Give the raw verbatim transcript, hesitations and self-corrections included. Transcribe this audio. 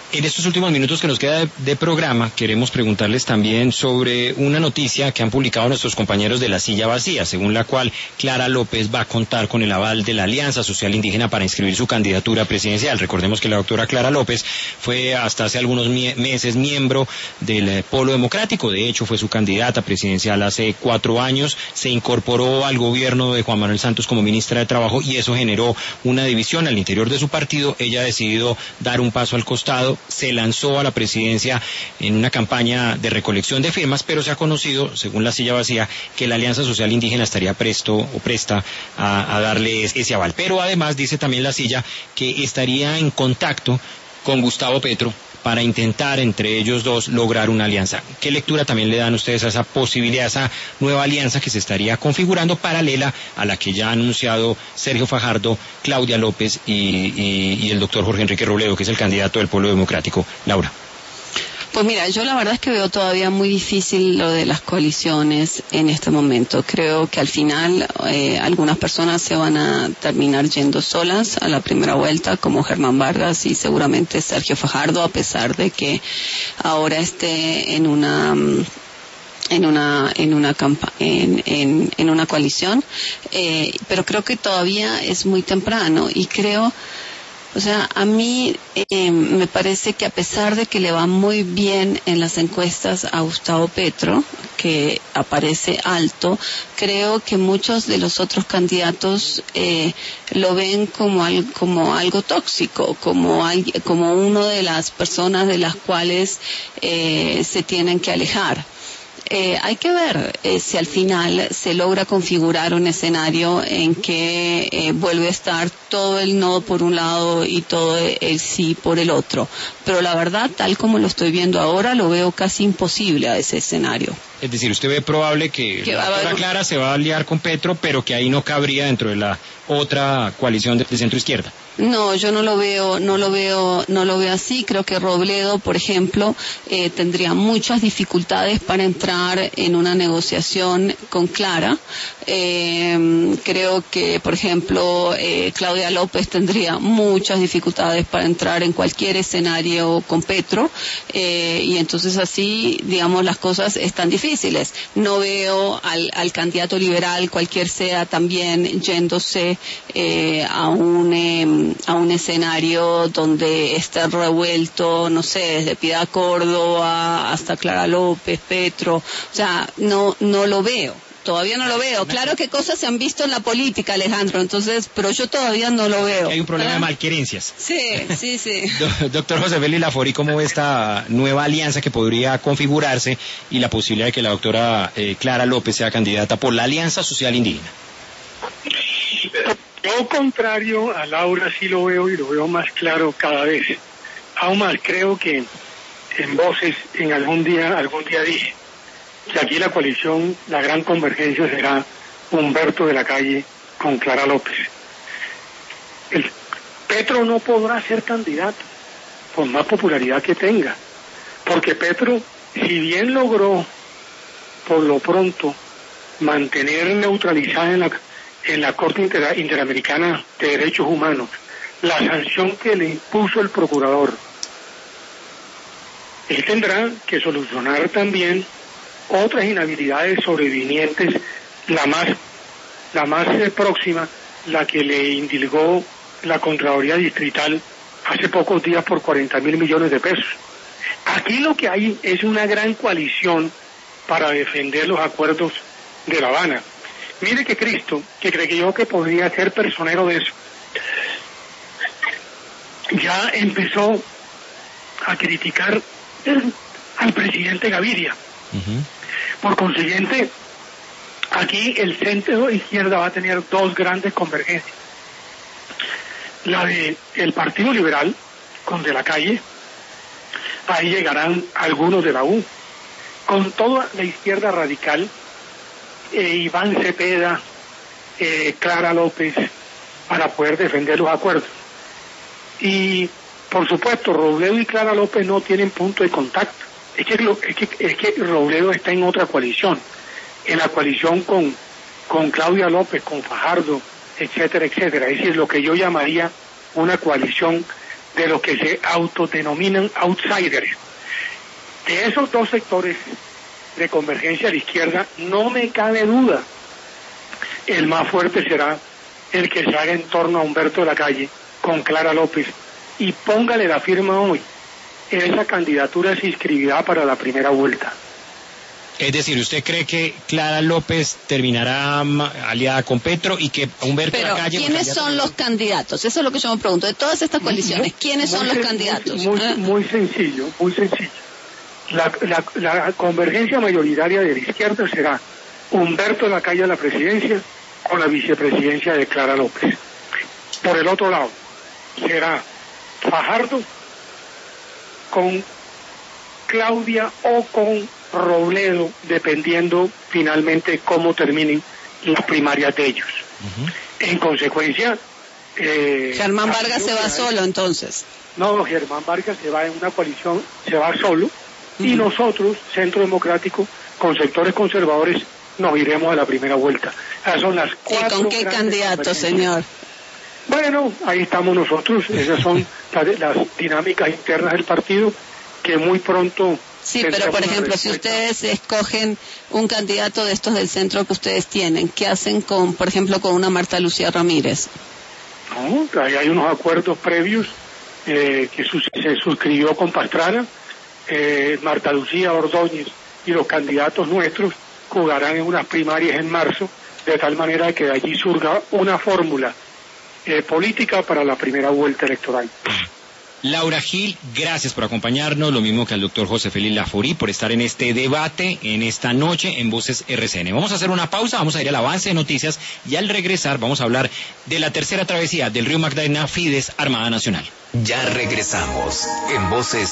En estos últimos minutos que nos queda de, de programa, queremos preguntarles también sobre una noticia que han publicado nuestros compañeros de La Silla Vacía, según la cual Clara López va a contar con el aval de la Alianza Social Indígena para inscribir su candidatura presidencial. Recordemos que la doctora Clara López fue hasta hace algunos mie- meses miembro del eh, Polo Democrático. De hecho, fue su candidata presidencial hace cuatro años. Se incorporó al gobierno de Juan Manuel Santos como ministra de Trabajo y eso generó una división al interior de su partido. Ella ha decidido dar un paso al costado. Se lanzó a la presidencia en una campaña de recolección de firmas, pero se ha conocido, según La Silla Vacía, que la Alianza Social Indígena estaría presto o presta a, a darle ese aval. Pero además dice también La Silla que estaría en contacto con Gustavo Petro para intentar entre ellos dos lograr una alianza. ¿Qué lectura también le dan ustedes a esa posibilidad, a esa nueva alianza que se estaría configurando paralela a la que ya ha anunciado Sergio Fajardo, Claudia López y, y, y el doctor Jorge Enrique Robledo, que es el candidato del Pueblo Democrático? Laura. Pues mira, yo la verdad es que veo todavía muy difícil lo de las coaliciones en este momento. Creo que al final eh, algunas personas se van a terminar yendo solas a la primera vuelta, como Germán Vargas y seguramente Sergio Fajardo, a pesar de que ahora esté en una en una en una campa en, en, en una coalición, eh, pero creo que todavía es muy temprano y creo. O sea, a mí eh, me parece que a pesar de que le va muy bien en las encuestas a Gustavo Petro, que aparece alto, creo que muchos de los otros candidatos eh, lo ven como, al, como algo tóxico, como, al, como una de las personas de las cuales eh, se tienen que alejar. Eh, hay que ver eh, si al final se logra configurar un escenario en que eh, vuelve a estar todo el no por un lado y todo el sí por el otro. Pero la verdad, tal como lo estoy viendo ahora, lo veo casi imposible a ese escenario. Es decir, ¿usted ve probable que, que la doctora Clara se va a aliar con Petro, pero que ahí no cabría dentro de la otra coalición de, de centro izquierda? No, yo no lo veo, no lo veo, no lo veo así. Creo que Robledo, por ejemplo, eh, tendría muchas dificultades para entrar en una negociación con Clara. Eh, creo que, por ejemplo, eh, Claudia López tendría muchas dificultades para entrar en cualquier escenario con Petro. Eh, y entonces así, digamos, las cosas están difíciles. No veo al, al candidato liberal, cualquier sea, también yéndose eh, a un eh, a un escenario donde esté revuelto, no sé, desde Piedad Córdoba hasta Clara López, Petro. O sea, no no lo veo. Todavía no lo veo. Claro que cosas se han visto en la política, Alejandro, entonces, pero yo todavía no lo veo. Hay un problema ¿Ah? de malquerencias. Sí, sí, sí. Doctor José Félix Laforí, ¿cómo ve esta nueva alianza que podría configurarse y la posibilidad de que la doctora eh, Clara López sea candidata por la Alianza Social Indígena? Yo, contrario a Laura, sí lo veo y lo veo más claro cada vez. Aún más, creo que en voces, en algún día, algún día dije que aquí la coalición, la gran convergencia será Humberto de la Calle con Clara López. El Petro no podrá ser candidato, por más popularidad que tenga, porque Petro, si bien logró, por lo pronto, mantener neutralizada en la en la Corte Inter- Interamericana de Derechos Humanos la sanción que le impuso el procurador, él tendrá que solucionar también otras inhabilidades sobrevinientes, la más la más eh, próxima, la que le indilgó la Contraloría Distrital hace pocos días por cuarenta mil millones de pesos. Aquí lo que hay es una gran coalición para defender los acuerdos de La Habana. Mire que Cristo, que creyó que podría ser personero de eso, ya empezó a criticar al presidente Gaviria. Uh-huh. Por consiguiente, aquí el centro izquierda va a tener dos grandes convergencias. La de el Partido Liberal, con De la Calle, ahí llegarán algunos de la U. Con toda la izquierda radical, Eh, Iván Cepeda, eh, Clara López, para poder defender los acuerdos. Y, por supuesto, Robledo y Clara López no tienen punto de contacto. Es que, lo, es que, es que Robledo está en otra coalición, en la coalición con, con Claudia López, con Fajardo, etcétera, etcétera. Es decir, lo que yo llamaría una coalición de los que se autodenominan outsiders. De esos dos sectores de convergencia a la izquierda, no me cabe duda, el más fuerte será el que se haga en torno a Humberto de la Calle con Clara López, y póngale la firma hoy, esa candidatura se inscribirá para la primera vuelta. Es decir, ¿usted cree que Clara López terminará aliada con Petro y que Humberto Pero, de la Calle... ¿quiénes son los candidatos? Eso es lo que yo me pregunto. De todas estas coaliciones, ¿quiénes son los candidatos? Muy, muy, muy sencillo, muy sencillo. La, la, la convergencia mayoritaria de la izquierda será Humberto de la Calle a la presidencia con la vicepresidencia de Clara López. Por el otro lado, será Fajardo con Claudia o con Robledo, dependiendo finalmente cómo terminen las primarias de ellos. Uh-huh. En consecuencia... Eh, Germán Vargas se va hay... solo, entonces. No, Germán Vargas se va en una coalición, se va solo, uh-huh. y nosotros, Centro Democrático, con sectores conservadores, nos iremos a la primera vuelta. Esas son las cuatro... ¿Y con qué candidato, señor? Bueno, ahí estamos nosotros, esas son las, las dinámicas internas del partido, que muy pronto... Sí, pero por ejemplo, si ustedes escogen un candidato de estos del centro que ustedes tienen, ¿qué hacen con, por ejemplo, con una Marta Lucía Ramírez? No, ahí hay unos acuerdos previos eh, que sus, se suscribió con Pastrana, eh, Marta Lucía Ordóñez y los candidatos nuestros jugarán en unas primarias en marzo, de tal manera que de allí surja una fórmula eh, política para la primera vuelta electoral. Laura Gil, gracias por acompañarnos, lo mismo que al doctor José Félix Laforí por estar en este debate, en esta noche en Voces R C N. Vamos a hacer una pausa, vamos a ir al avance de noticias y al regresar vamos a hablar de la tercera travesía del río Magdalena Fides Armada Nacional. Ya regresamos en Voces